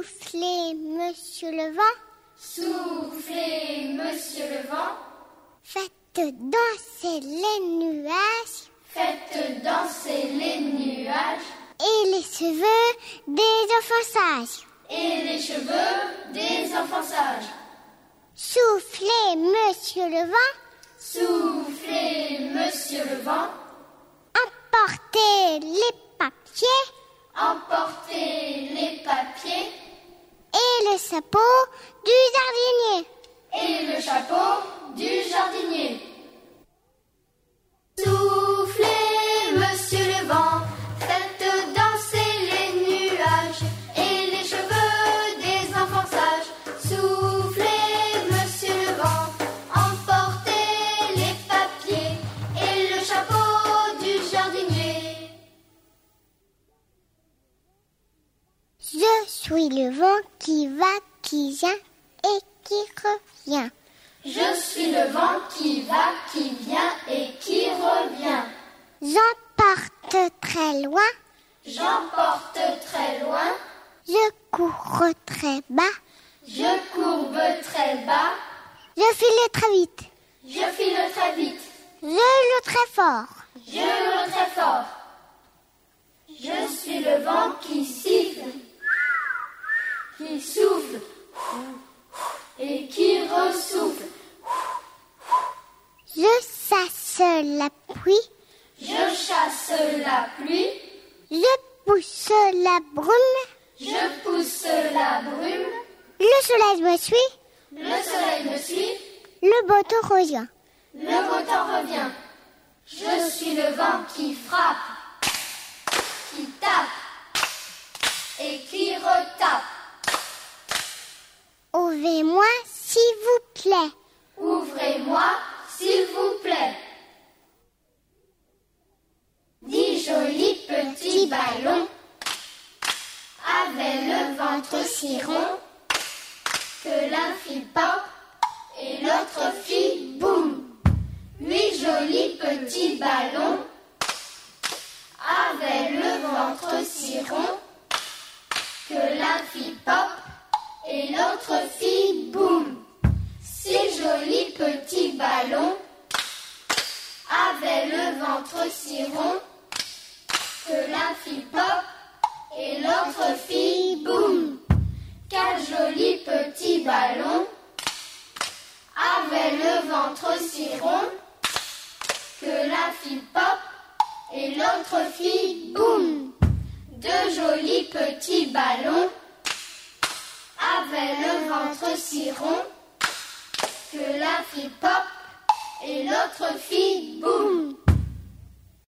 Soufflez, monsieur le vent. Soufflez, monsieur le vent. Faites danser les nuages. Faites danser les nuages. Et les cheveux des enfants sages. Et les cheveux des enfants sages. Soufflez, monsieur le vent. Soufflez, monsieur le vent. Emportez les papiers. Emportez les papiers. Et le chapeau du jardinier. Et le chapeau du jardinier. Soufflez, monsieur le vent. Faites danser les nuages. Et les cheveux des enfants sages. Soufflez, monsieur le vent. Emportez les papiers. Et le chapeau du jardinier. Je suis le vent qui va, qui vient et qui revient. Je suis le vent qui va, qui vient et qui revient. J'emporte très loin. J'emporte très loin. Je cours très bas. Je courbe très bas. Je file très vite. Je file très vite. Je hurle très fort. Je hurle très fort. Je suis le vent qui siffle, qui souffle et qui ressouffle. Je chasse la pluie. Je chasse la pluie. Je pousse la brume. Je pousse la brume. Le soleil me suit. Le soleil me suit. Le beau temps revient. Le beau temps revient. Je suis le vent qui frappe, qui tape et qui retape. Ouvrez-moi, s'il vous plaît. Ouvrez-moi, s'il vous plaît. 10 jolis petits ballons avaient le ventre si rond que l'un fit pop et l'autre fit boum. 8 jolis petits ballons avaient le ventre si rond que l'un fit pop et l'autre fit boum. 6 jolis petits ballons avaient le ventre si rond que l'un fit pop et l'autre fit boum. 4 jolis petits ballons avaient le ventre si rond que l'un fit pop et l'autre fit boum. 2 jolis petits ballons avaient le ventre si rond que l'un fit pop et l'autre fit boum.